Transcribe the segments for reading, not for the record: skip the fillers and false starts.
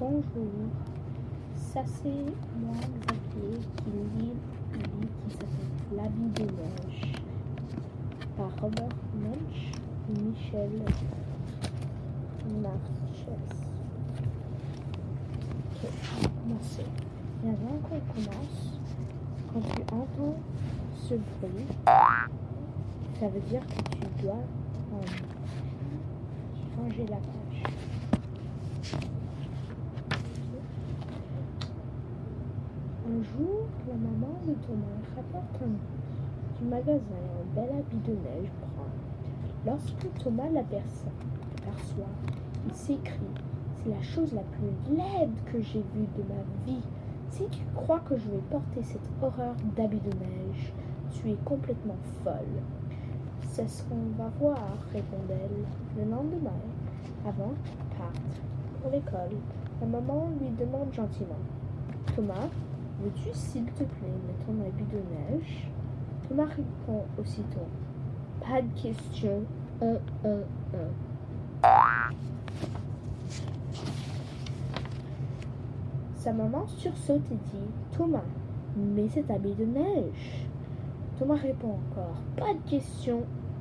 Bonjour, ça c'est moi Xavier qui lit un livre qui s'appelle L'habit de neige par Robert Munsch et Michel Marchès. Ok, on va commencer. Et avant qu'on commence, quand tu entends ce bruit, ça veut dire que tu dois changer la page. Un jour, la maman de Thomas rapporte du magasin un bel habit de neige brun. Lorsque Thomas l'aperçoit, il s'écrie « C'est la chose la plus laide que j'ai vue de ma vie. Si tu crois que je vais porter cette horreur d'habit de neige, tu es complètement folle. » « C'est ce qu'on va voir, répond-elle. Le lendemain, avant qu'ils partent pour l'école, la maman lui demande gentiment « Thomas, veux-tu, s'il te plaît, mettre ton habit de neige ?» Thomas répond aussitôt « Pas de question, Sa maman sursaute et dit « Thomas, mets cet habit de neige !» Thomas répond encore « Pas de question,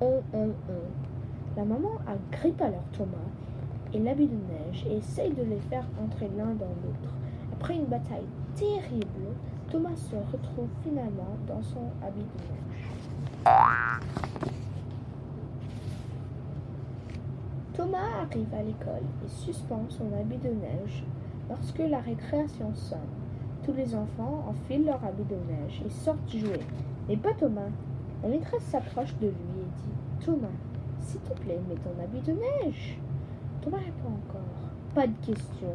La maman agrippe alors Thomas et l'habit de neige et essaye de les faire entrer l'un dans l'autre. Après une bataille terrible, Thomas se retrouve finalement dans son habit de neige. Thomas arrive à l'école et suspend son habit de neige lorsque la récréation sonne. Tous les enfants enfilent leur habit de neige et sortent jouer. Mais pas Thomas. La maîtresse s'approche de lui et dit « Thomas, s'il te plaît, mets ton habit de neige. » Thomas répond encore « Pas de question,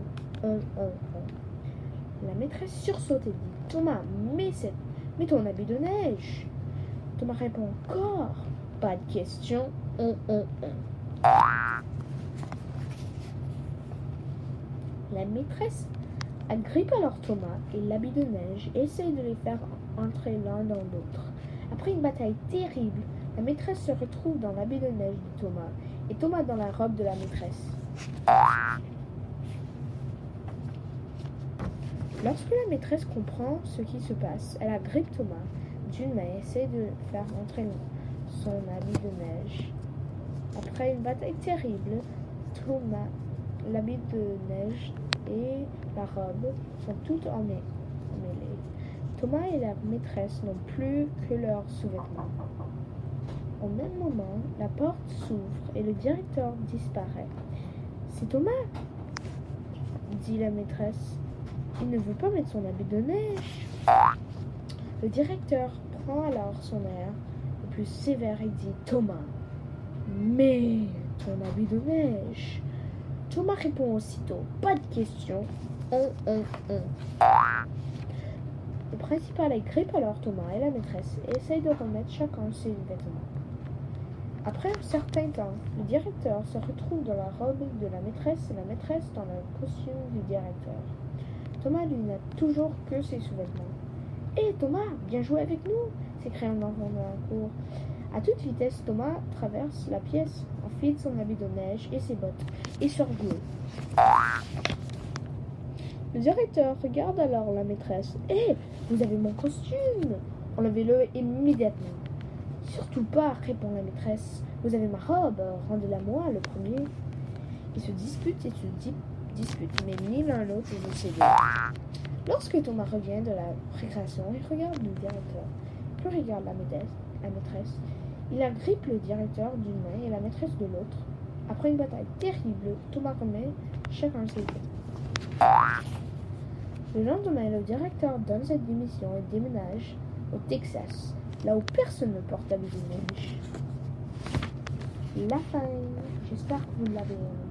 La maîtresse sursaute et dit « Thomas, mets ton habit de neige. » Thomas répond encore « Pas de question, La maîtresse agrippe alors Thomas et l'habit de neige et essaye de les faire entrer l'un dans l'autre. Après une bataille terrible, la maîtresse se retrouve dans l'habit de neige de Thomas et Thomas dans la robe de la maîtresse. Lorsque la maîtresse comprend ce qui se passe, elle agrippe Thomas d'une main et essaie de faire entrer son habit de neige. Après une bataille terrible, Thomas, l'habit de neige et la robe sont toutes emmêlées. Thomas et la maîtresse n'ont plus que leurs sous-vêtements. Au même moment, la porte s'ouvre et le directeur disparaît. « C'est Thomas !» dit la maîtresse. « Il ne veut pas mettre son habit de neige. » Le directeur prend alors son air le plus sévère et dit « Thomas, mets ton habit de neige. » Thomas répond aussitôt « Pas de question, Le principal agrippe alors Thomas et la maîtresse et essaye de remettre chacun ses vêtements. Après un certain temps, le directeur se retrouve dans la robe de la maîtresse et la maîtresse dans le costume du directeur. Thomas, lui, n'a toujours que ses sous-vêtements. « Hé Thomas, viens jouer avec nous !» s'écrie un enfant dans la cour. À toute vitesse, Thomas traverse la pièce, enfile son habit de neige et ses bottes, et sort jouer. Le directeur regarde alors la maîtresse. « Hé, vous avez mon costume ! Enlevez-le immédiatement. » « Surtout pas, répond la maîtresse. Vous avez ma robe, rendez-la moi le premier. » Ils se disputent et se disputent, mais ni l'un l'autre ne cède. Lorsque Thomas revient de la récréation, il regarde le directeur, puis regarde la maîtresse. Il agrippe le directeur d'une main et la maîtresse de l'autre. Après une bataille terrible, Thomas remet chacun ses vêtements. Le lendemain, le directeur donne sa démission et déménage au Texas, là où personne ne porte habit de neige. La fin. J'espère que vous l'avez aimé.